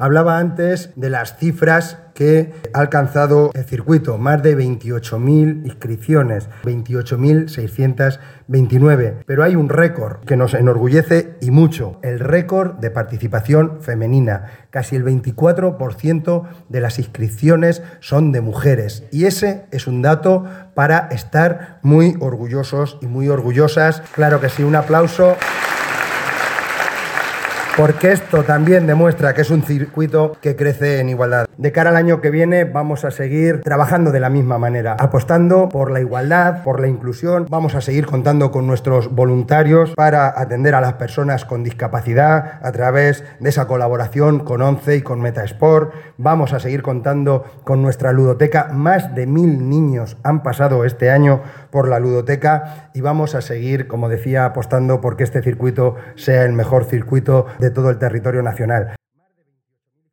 Hablaba antes de las cifras que ha alcanzado el circuito, más de 28.000 inscripciones, 28.629. Pero hay un récord que nos enorgullece y mucho, el récord de participación femenina. Casi el 24% de las inscripciones son de mujeres. Y ese es un dato para estar muy orgullosos y muy orgullosas. Claro que sí, un aplauso. Porque esto también demuestra que es un circuito que crece en igualdad. De cara al año que viene vamos a seguir trabajando de la misma manera, apostando por la igualdad, por la inclusión. Vamos a seguir contando con nuestros voluntarios para atender a las personas con discapacidad a través de esa colaboración con ONCE y con Metasport. Vamos a seguir contando con nuestra ludoteca. Más de 1.000 niños han pasado este año por la ludoteca y vamos a seguir, como decía, apostando porque este circuito sea el mejor circuito de todo el territorio nacional.